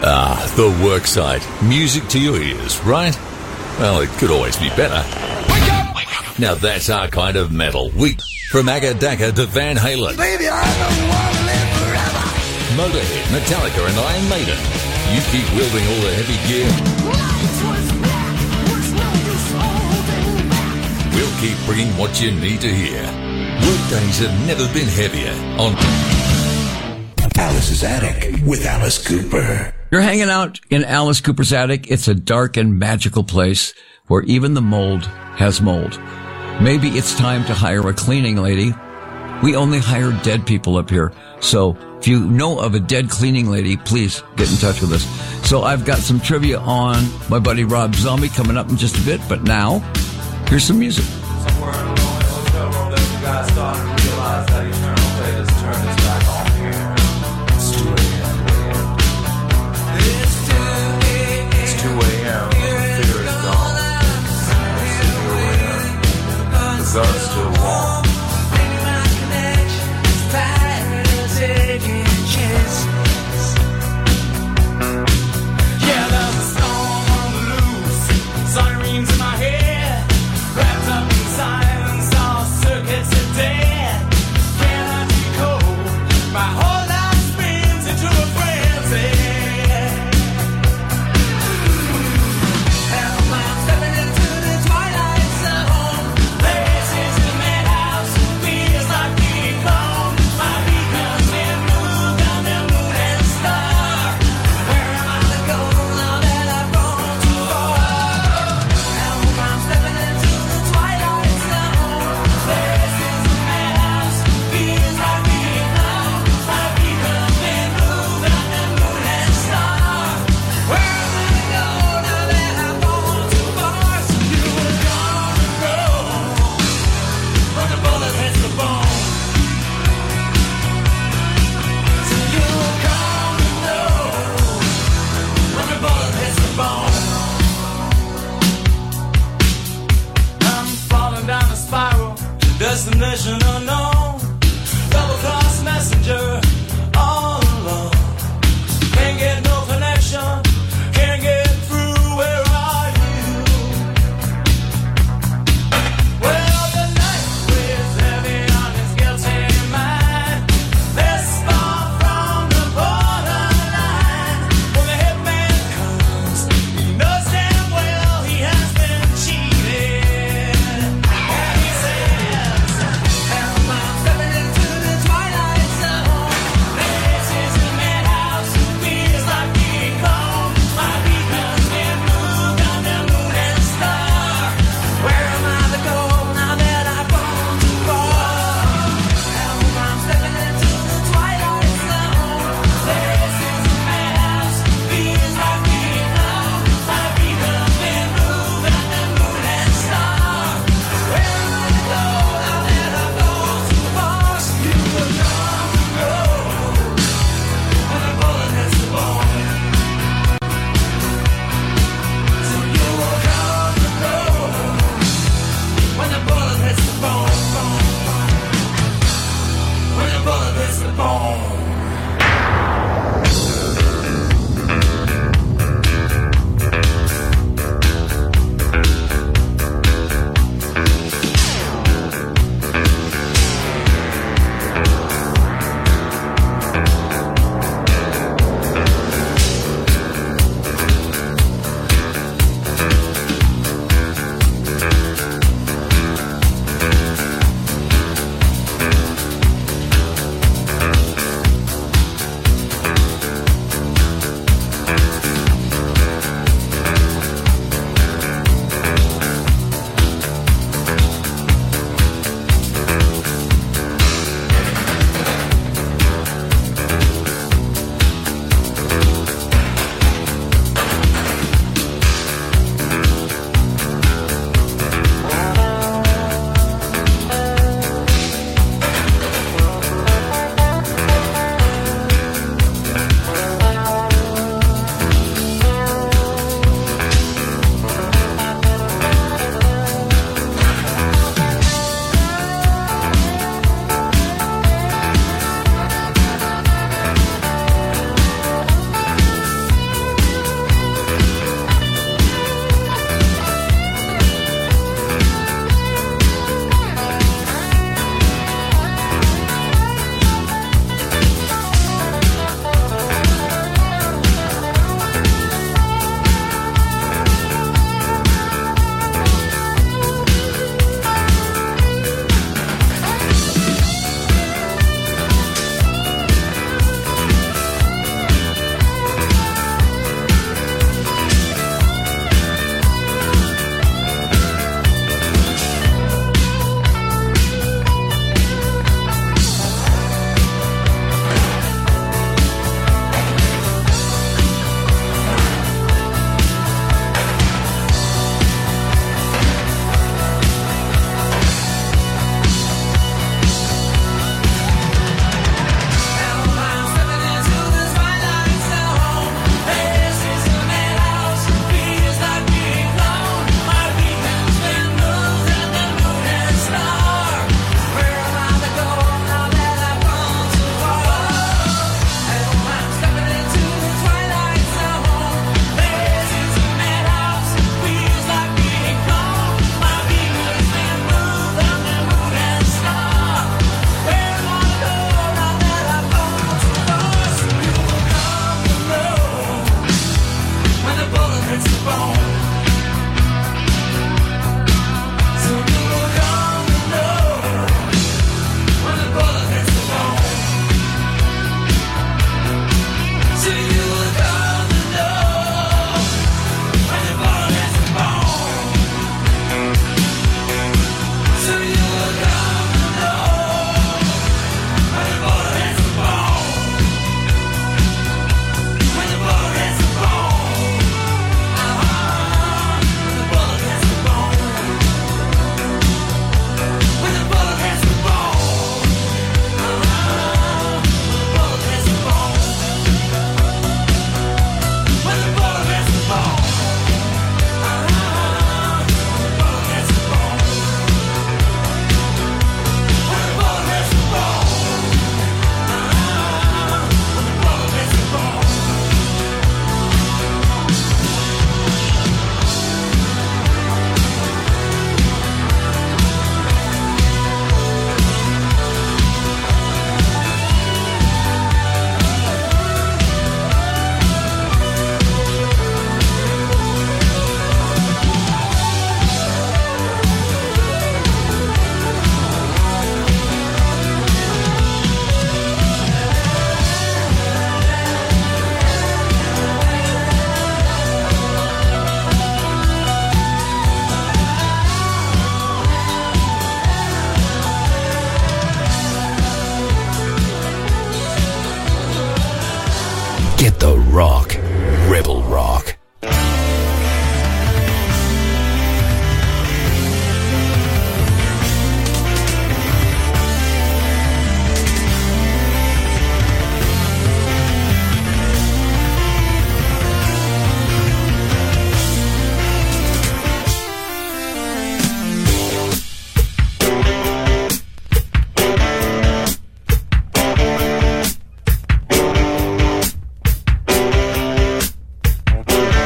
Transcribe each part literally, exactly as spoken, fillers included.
Ah, the worksite. Music to your ears, right? Well, it could always be better. Wake up! Wake up! Now that's our kind of metal. We from Agadaka to Van Halen. Baby, I don't want to live forever. Motorhead, Metallica and Iron Maiden. You keep wielding all the heavy gear. We'll keep bringing what you need to hear. Workdays have never been heavier on Alice's Attic with Alice Cooper. You're hanging out in Alice Cooper's attic. It's a dark and magical place where even the mold has mold. Maybe it's time to hire a cleaning lady. We only hire dead people up here. So if you know of a dead cleaning lady, please get in touch with us. So I've got some trivia on my buddy Rob Zombie coming up in just a bit. But now, here's some music. Somewhere in the hotel room that you guys started to realize that eternal fate has turned its back on here. It's two a.m. It's two a.m. The fear is gone. The gun's still warm. Yeah, there's a storm on the loose. Sirens in my head. Wrapped up in silence, all circuits are dead. Can I be cold? Rebel Rock. We'll be right back.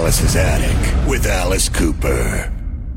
Alice's Attic with Alice Cooper.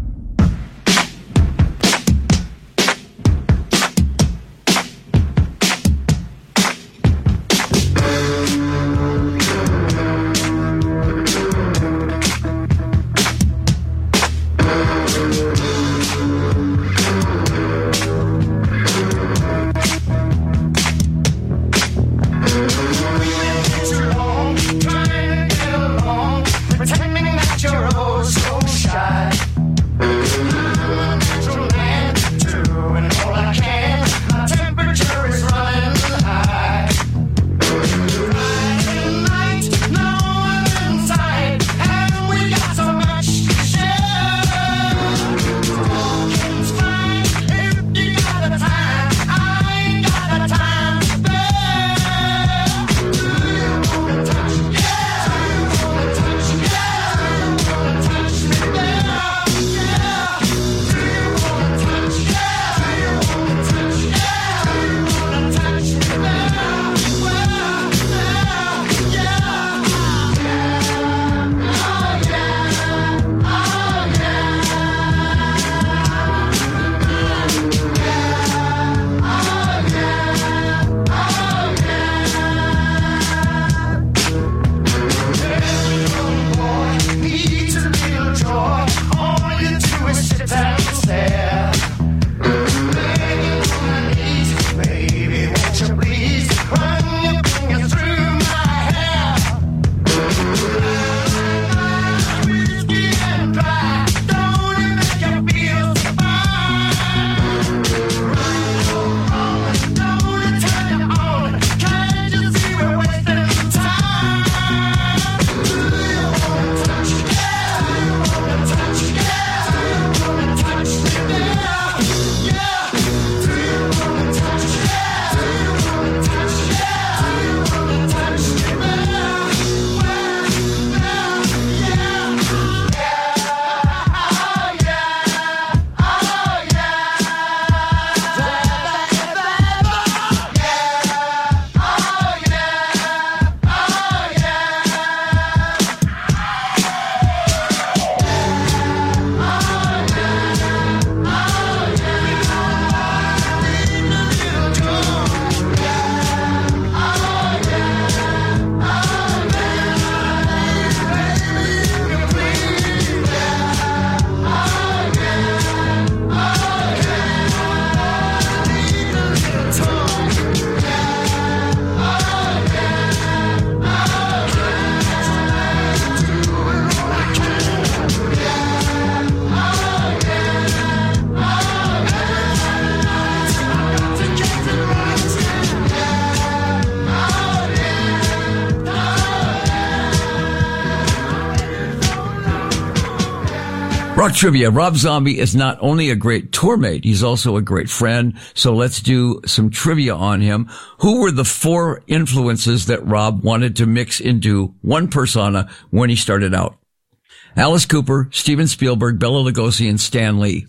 Rock Trivia. Rob Zombie is not only a great tour mate, he's also a great friend. So let's do some trivia on him. Who were the four influences that Rob wanted to mix into one persona when he started out? Alice Cooper, Steven Spielberg, Bela Lugosi, and Stan Lee.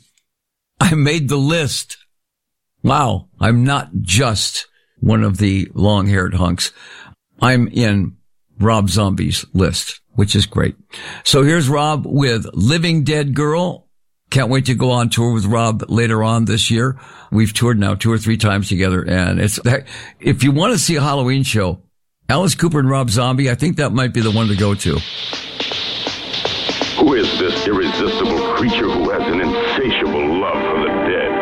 I made the list. Wow. I'm not just one of the long-haired hunks. I'm in Rob Zombie's list, which is great. So here's Rob with Living Dead Girl. Can't wait to go on tour with Rob later on this year. We've toured now two or three times together, and it's, if you want to see a Halloween show, Alice Cooper and Rob Zombie, I think that might be the one to go to. Who is this irresistible creature who has an insatiable love for the dead?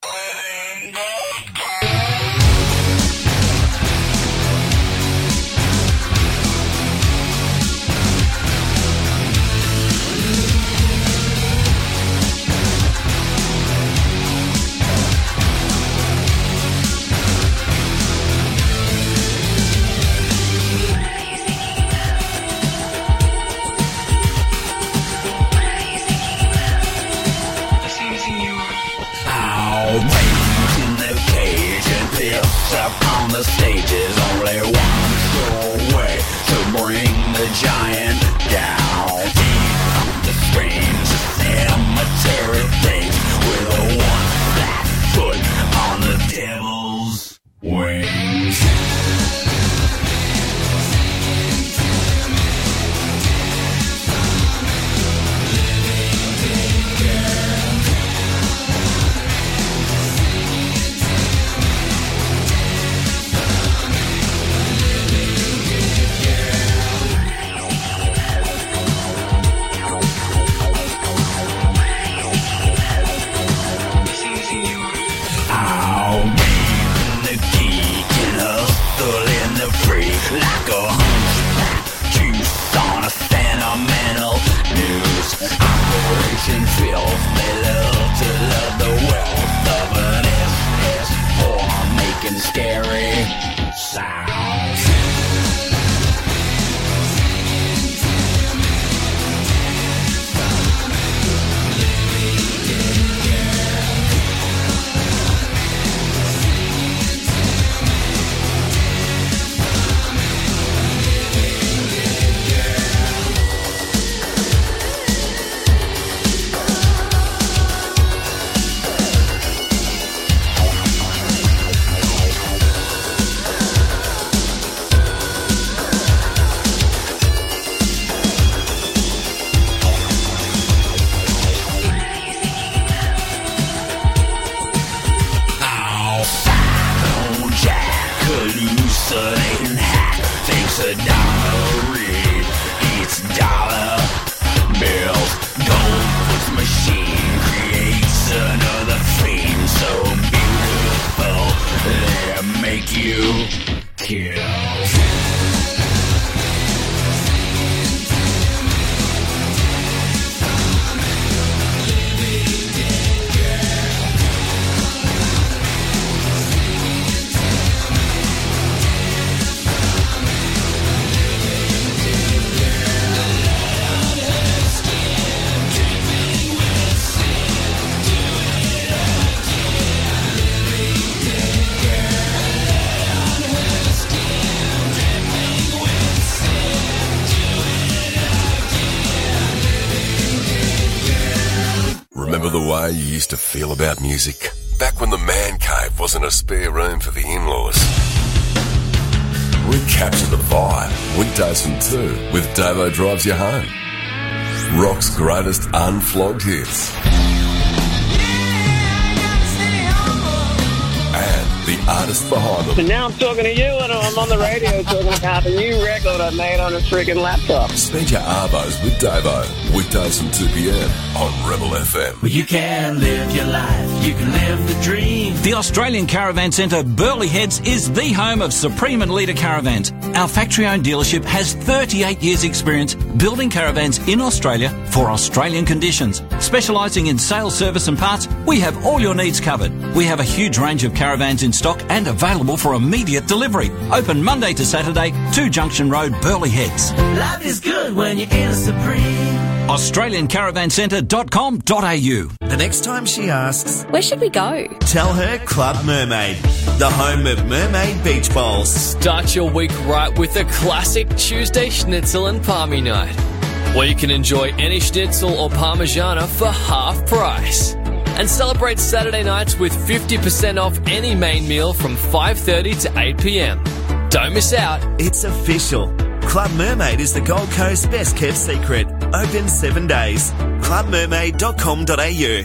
Up on the stage is only one way to bring the giant down. The strange cemetery things with a one flat foot on the devil's wings. makes a dollar read each dollar bills. Gold puts machine creates another fiend so beautiful they make you kill. Remember the way you used to feel about music? Back when the man cave wasn't a spare room for the in-laws. We capture the vibe, weekdays from two, with Davo Drives You Home. Rock's greatest unflogged hits. And the artist behind them. And now I'm talking to you and I'm on the radio talking about the new record I made on a freaking laptop. Spend your arvos with Davo, weekdays from two p.m. on Rebel F M. Well, you can live your life, you can live the dream. The Australian Caravan Centre Burleigh Heads is the home of Supreme and Leader Caravans. Our factory-owned dealership has thirty-eight years' experience building caravans in Australia for Australian conditions. Specialising in sales, service and parts, we have all your needs covered. We have a huge range of caravans in stock and available for immediate delivery. Open Monday to Saturday, two Junction Road, Burleigh Heads. Life is good when you're in a Supreme. Australian Caravan Centre dot com dot a u. The next time she asks, where should we go? Tell her Club Mermaid, the home of mermaid beach bowls. Start your week right with a classic Tuesday schnitzel and palmy night, where you can enjoy any schnitzel or parmigiana for half price. And celebrate Saturday nights with fifty percent off any main meal from five thirty to eight p.m. Don't miss out. It's official. Club Mermaid is the Gold Coast's best kept secret. Open seven days. club mermaid dot com dot a u.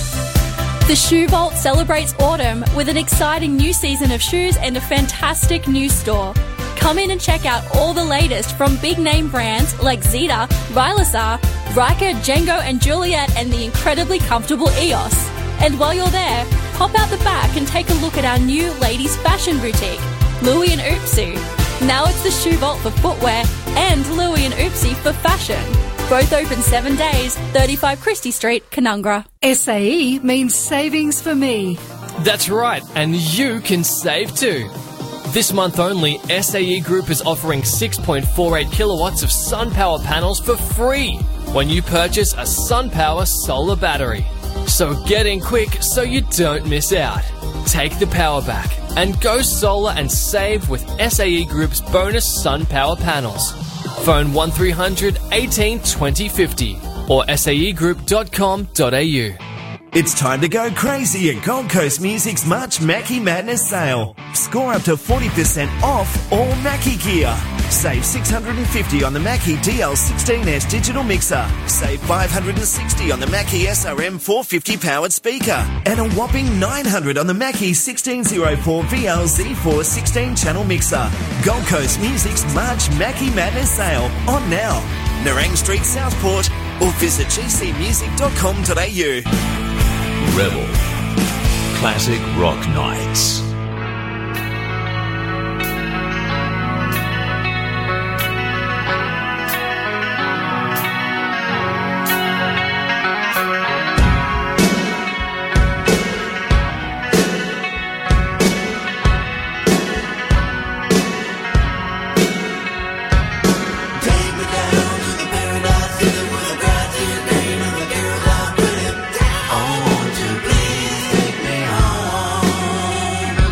The Shoe Vault celebrates autumn with an exciting new season of shoes and a fantastic new store. Come in and check out all the latest from big name brands like Zeta, Rylasar, Riker, Django and Juliet, and the incredibly comfortable E O S. And while you're there, pop out the back and take a look at our new ladies fashion boutique, Louie and Oopsie. Now it's the Shoe Vault for footwear and Louie and Oopsie for fashion. Both open seven days, thirty-five Christie Street, Canungra. S A E means savings for me. That's right, and you can save too. This month only, S A E Group is offering six point four eight kilowatts of SunPower panels for free when you purchase a SunPower solar battery. So get in quick so you don't miss out. Take the power back and go solar and save with S A E Group's bonus SunPower panels. Phone one three hundred eighteen twenty fifty or s a e group dot com dot a u. It's time to go crazy at Gold Coast Music's March Mackie Madness sale. Score up to forty percent off all Mackie gear. Save six hundred fifty dollars on the Mackie D L sixteen S digital mixer. Save five hundred sixty dollars on the Mackie S R M four fifty powered speaker. And a whopping nine hundred dollars on the Mackie sixteen oh four V L Z four sixteen channel mixer. Gold Coast Music's March Mackie Madness sale on now. Nerang Street, Southport, or visit g c music dot com dot a u. Rebel. Classic Rock Nights. I want to please take me home.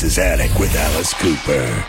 Cooper's Attic with Alice Cooper.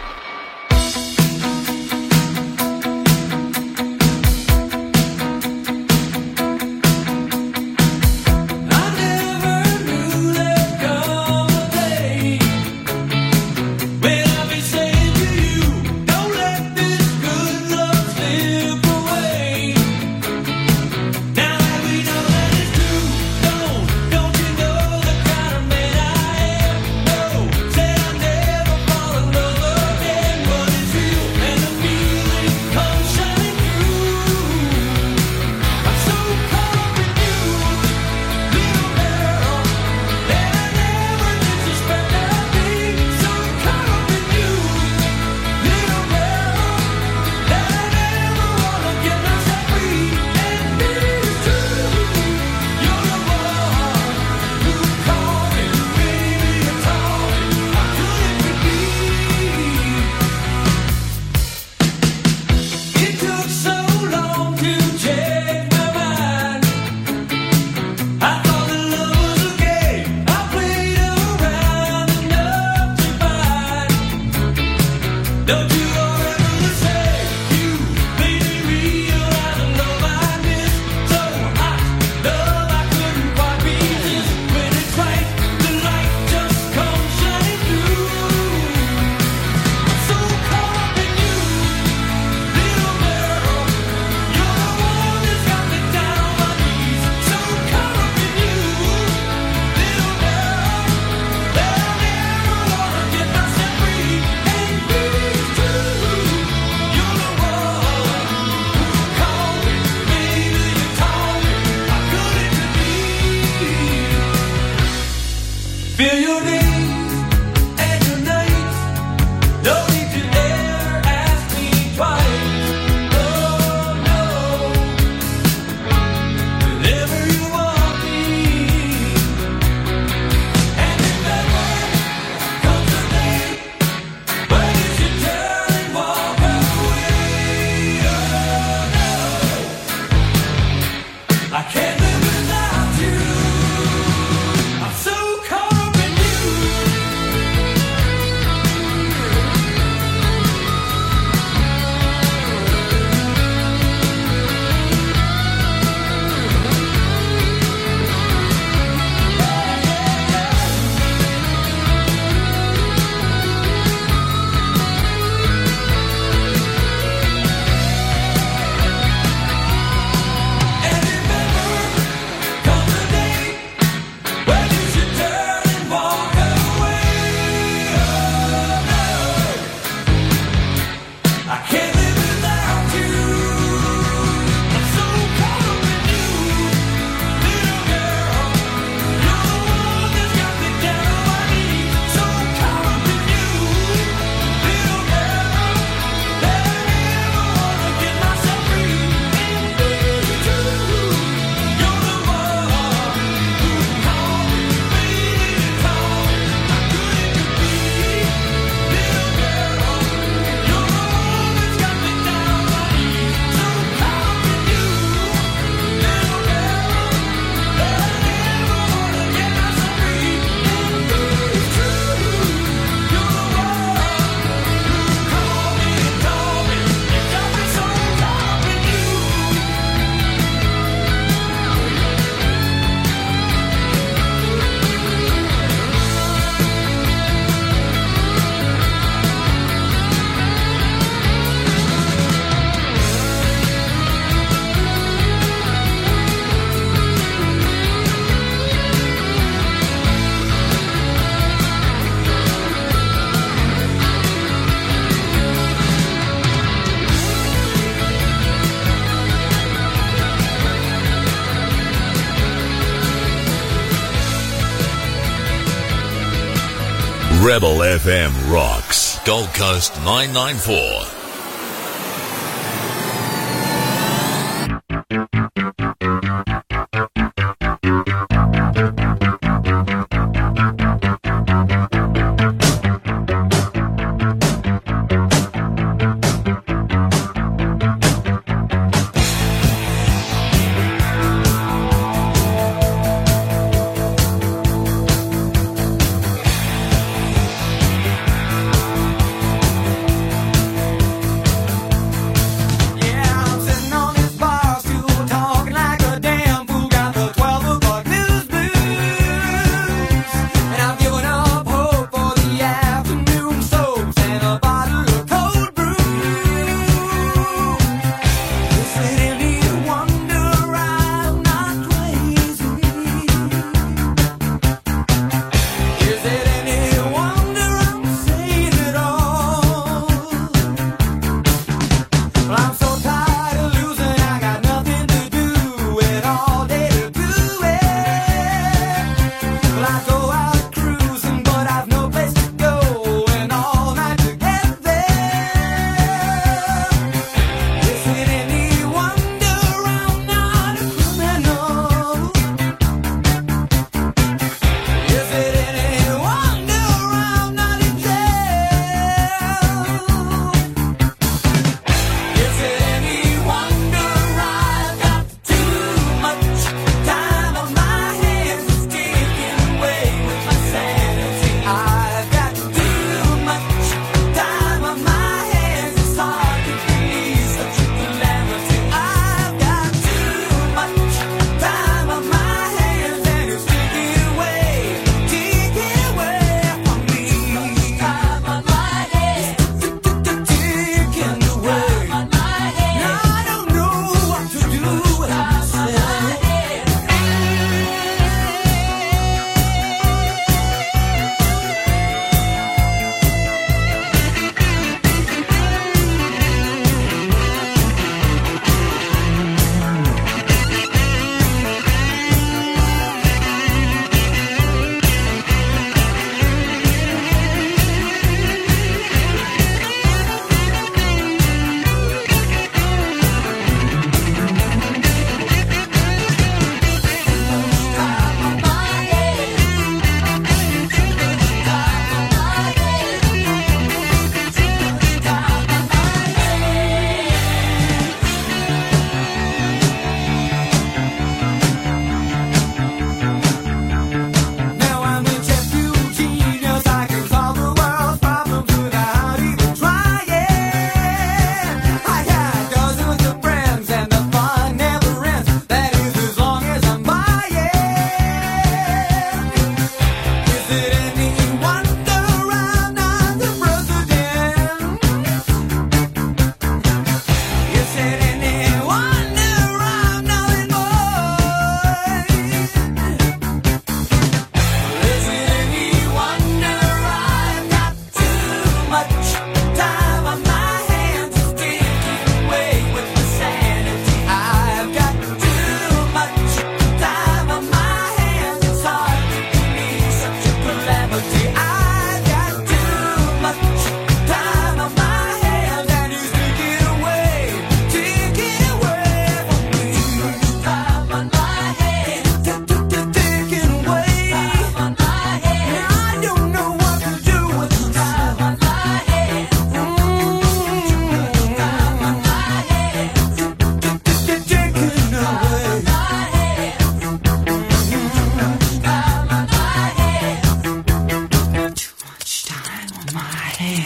Rebel F M rocks. Gold Coast nine nine four.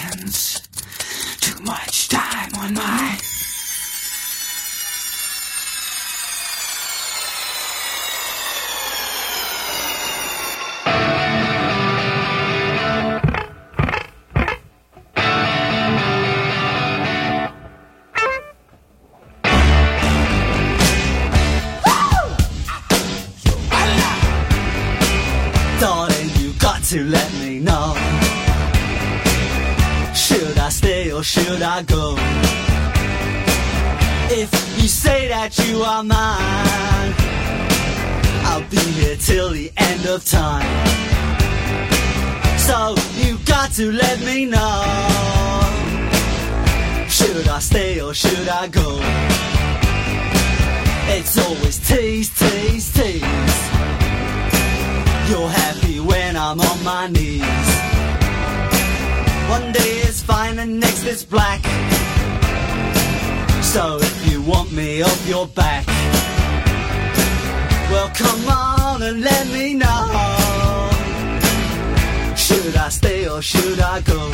hands. Too much time on my... To let me know, should I stay or should I go? If you say that you are mine, I'll be here till the end of time. So you got to let me know, should I stay or should I go? It's always tease, tease, tease. You're happy when I'm on my knees. One day is fine and next is black. So if you want me off your back, well come on and let me know, should I stay or should I go?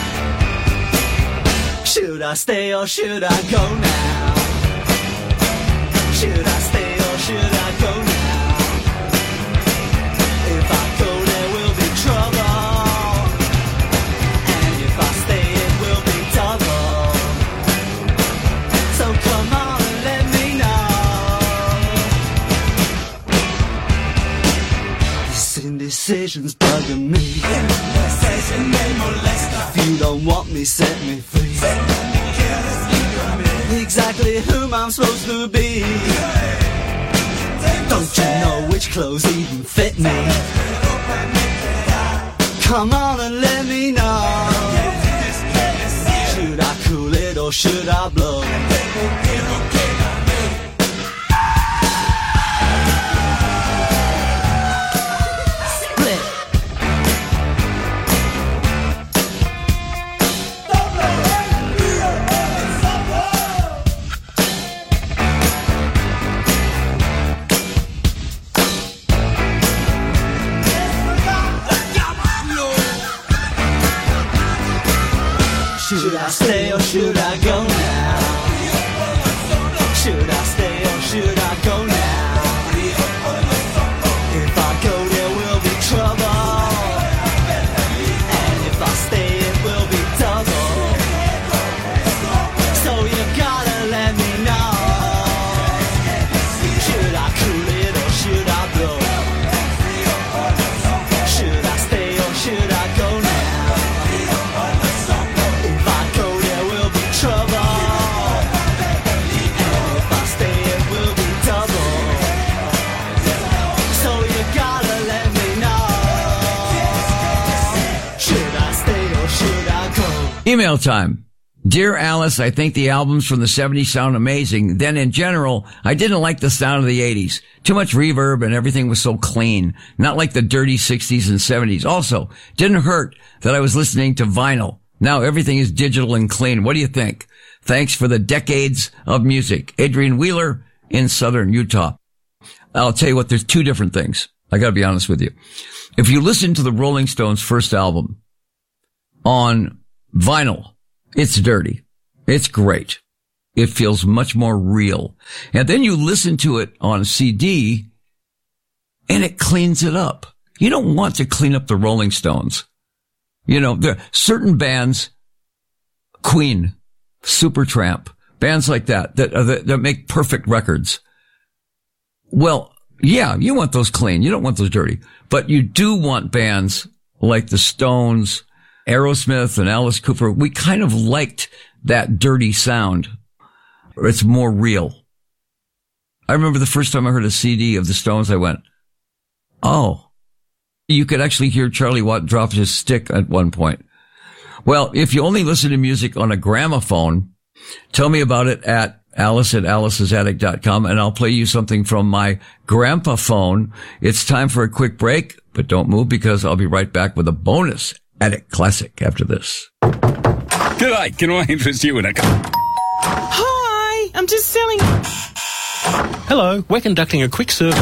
Should I stay or should I go now? Should I stay or should I go now? If I go, there will be trouble, and if I stay, it will be double. So come on and let me know. This indecision's bugging me. If you don't want me, set me free. Exactly whom I'm supposed to be. Don't you know which clothes even fit me? Come on and let me know, should I cool it or should I blow? Should I stay or should I go now? Should I stay or should I go now? If I go, there will be trouble, and if I stay, it will be double. So you gotta let me know, should I cool it or should I blow? Should I stay or should I go now? Email time. Dear Alice, I think the albums from the seventies sound amazing. Then in general, I didn't like the sound of the eighties. Too much reverb and everything was so clean. Not like the dirty sixties and seventies. Also, didn't hurt that I was listening to vinyl. Now everything is digital and clean. What do you think? Thanks for the decades of music. Adrian Wheeler in Southern Utah. I'll tell you what, there's two different things. I gotta be honest with you. If you listen to the Rolling Stones' first album on vinyl, it's dirty. It's great. It feels much more real. And then you listen to it on C D and it cleans it up. You don't want to clean up the Rolling Stones. You know, there are certain bands, Queen, Supertramp, bands like that, that, uh, that, that make perfect records. Well, yeah, you want those clean. You don't want those dirty. But you do want bands like the Stones, Aerosmith and Alice Cooper. We kind of liked that dirty sound. It's more real. I remember the first time I heard a C D of the Stones, I went, oh, you could actually hear Charlie Watt drop his stick at one point. Well, if you only listen to music on a gramophone, tell me about it at Alice at alice's attic dot com, and I'll play you something from my grandpa-phone. It's time for a quick break, but don't move because I'll be right back with a bonus Attic Classic after this. G'day, can I interest you in a... Hi, I'm just selling... Hello, we're conducting a quick survey.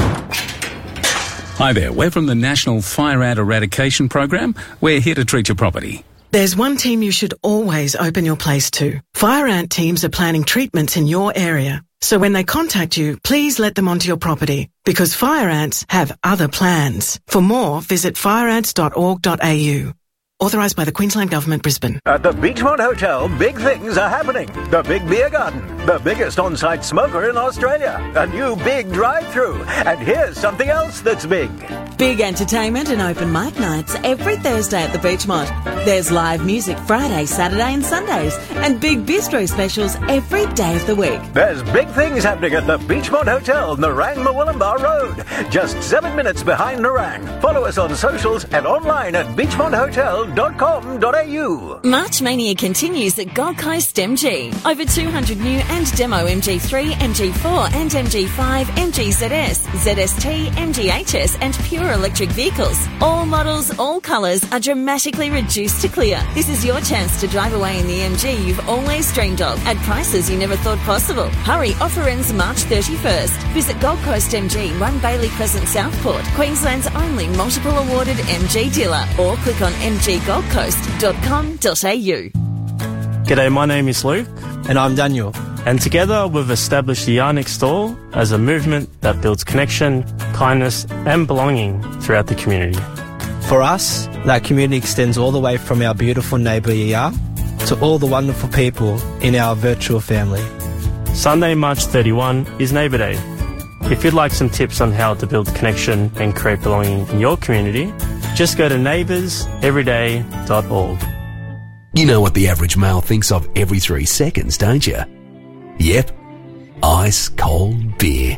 Hi there, we're from the National Fire Ant Eradication Program. We're here to treat your property. There's one team you should always open your place to. Fire ant teams are planning treatments in your area. So when they contact you, please let them onto your property, because fire ants have other plans. For more, visit fire ants dot org dot a u. Authorised by the Queensland Government, Brisbane. At the Beachmont Hotel, big things are happening. The Big Beer Garden, the biggest on-site smoker in Australia. A new big drive-through. And here's something else that's big. Big entertainment and open mic nights every Thursday at the Beachmont. There's live music Friday, Saturday and Sundays, and big bistro specials every day of the week. There's big things happening at the Beachmont Hotel, Nerang Murwillumbah Road. Just seven minutes behind Nerang. Follow us on socials and online at beachmont hotel dot com dot a u. March Mania continues at Gold Coast M G. Over two hundred new and demo M G three, M G four and M G five, M G Z S, Z S T, M G H S and pure electric vehicles. All models, all colours are dramatically reduced to clear. This is your chance to drive away in the M G you've always dreamed of at prices you never thought possible. Hurry, offer ends March thirty-first. Visit Gold Coast M G, one Bailey Crescent, Southport, Queensland's only multiple awarded M G dealer, or click on m g gold coast dot com dot a u. G'day, my name is Luke. And I'm Daniel. And together we've established the Yarnick Store as a movement that builds connection, kindness and belonging throughout the community. For us, that community extends all the way from our beautiful neighbour Yar to all the wonderful people in our virtual family. Sunday, March thirty-first is Neighbour Day. If you'd like some tips on how to build connection and create belonging in your community, just go to neighbours everyday dot org. You know what the average male thinks of every three seconds, don't you? Yep. Ice cold beer.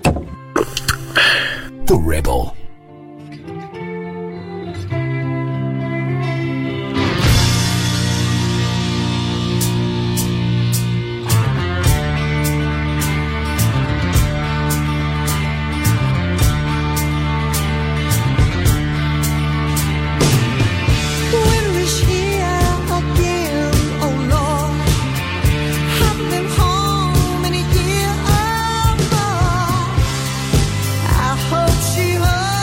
The Rebel. She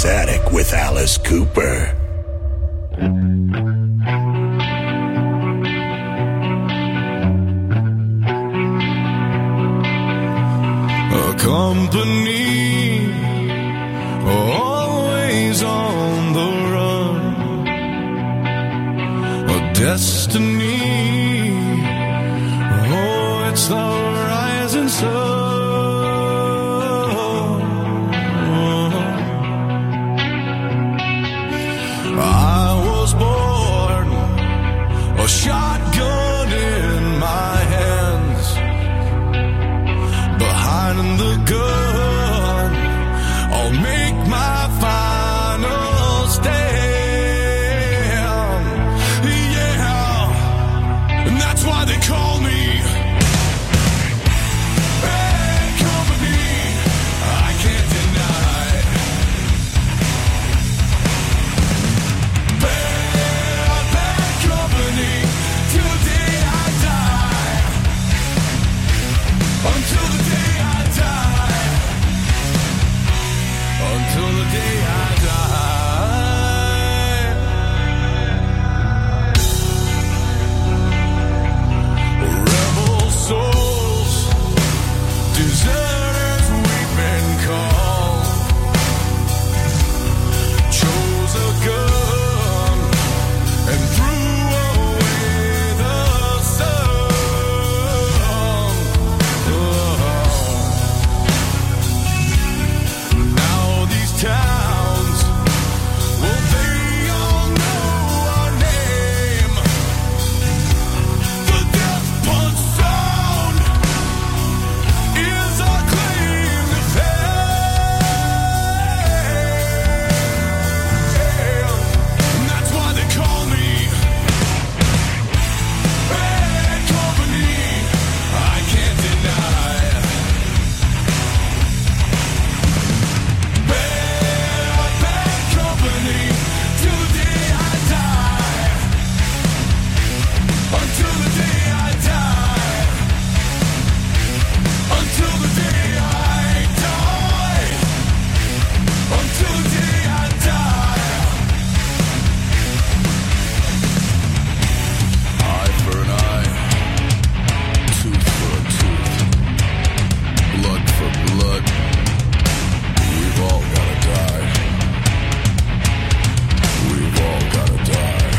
Attic with Alice Cooper. A company always on the run, a destiny, oh, it's the rising sun. I was born a shotgun in my hands, behind the gun I'll make my final stand. Yeah, and that's why they call me bad company. I can't deny bad, bad company till the day I die. Until the day I die. Until the day I die. Rebel souls, deserters we've been called. Chose a gun and threw away the sun. Now these towns, well, they all know our name. The death punch sound is our claim to fame. And that's why they call me bad company. I can't deny bad, bad company till the day I die. Until the day I die. Until the day I die. Until the day I die. Eye for an eye, tooth for a tooth, blood for blood. We've all gotta die. We've all gotta die.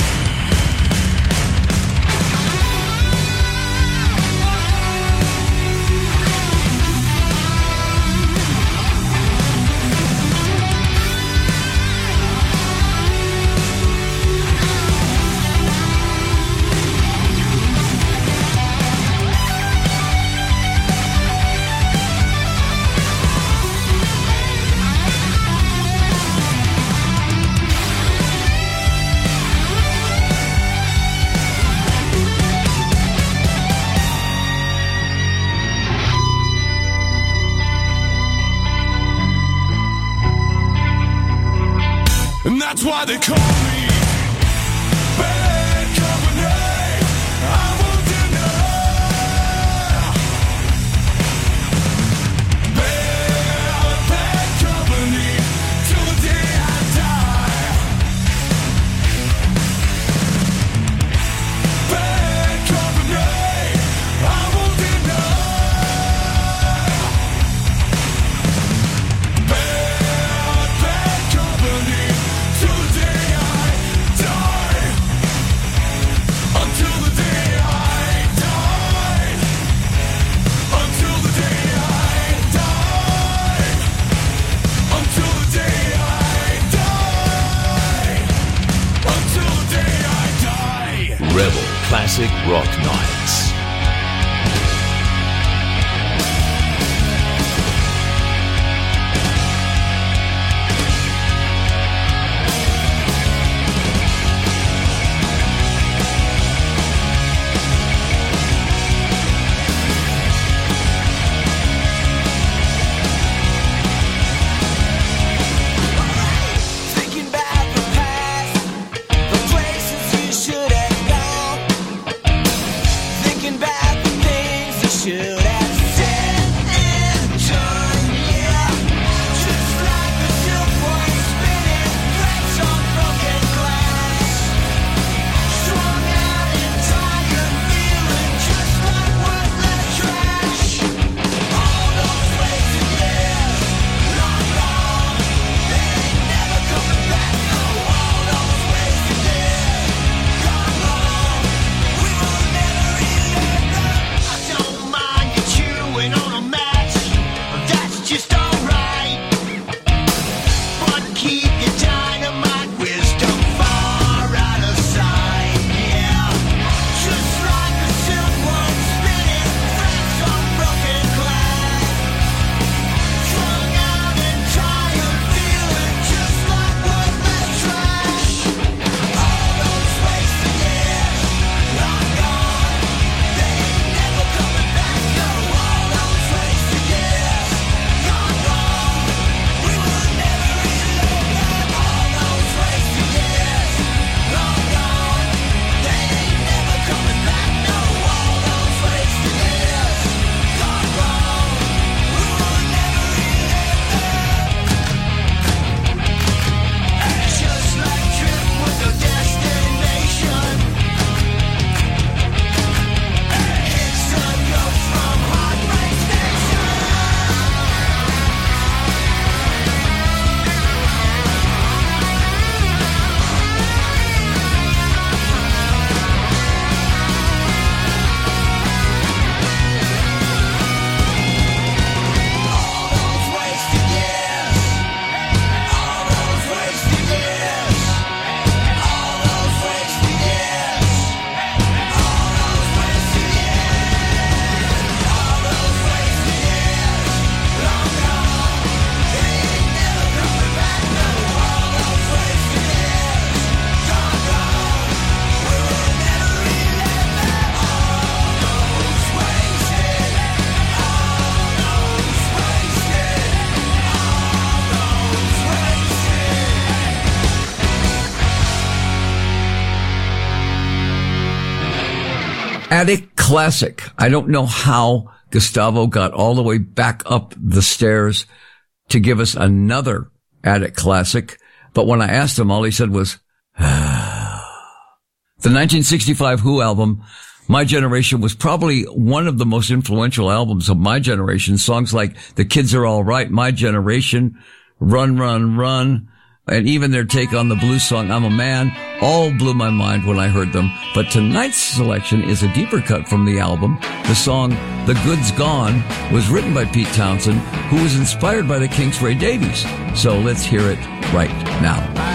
And that's why they call me bad company. I won't deny bad, bad company till the day I die. Bad company. I won't deny bad, bad company till the day I die. Until the day I die. Until the day I die. Until the day I die. Until the day I die. Rebel Classic Rock Nights. Thinking back the past, the places you should have gone. Attic classic. I don't know how Gustavo got all the way back up the stairs to give us another attic classic, but when I asked him, all he said was, the nineteen sixty-five Who album, My Generation, was probably one of the most influential albums of my generation. Songs like The Kids Are All Right, My Generation, Run, Run, Run, and even their take on the blues song, I'm a Man, all blew my mind when I heard them. But tonight's selection is a deeper cut from the album. The song The Good's Gone was written by Pete Townsend, who was inspired by the Kinks' Ray Davies. So let's hear it right now.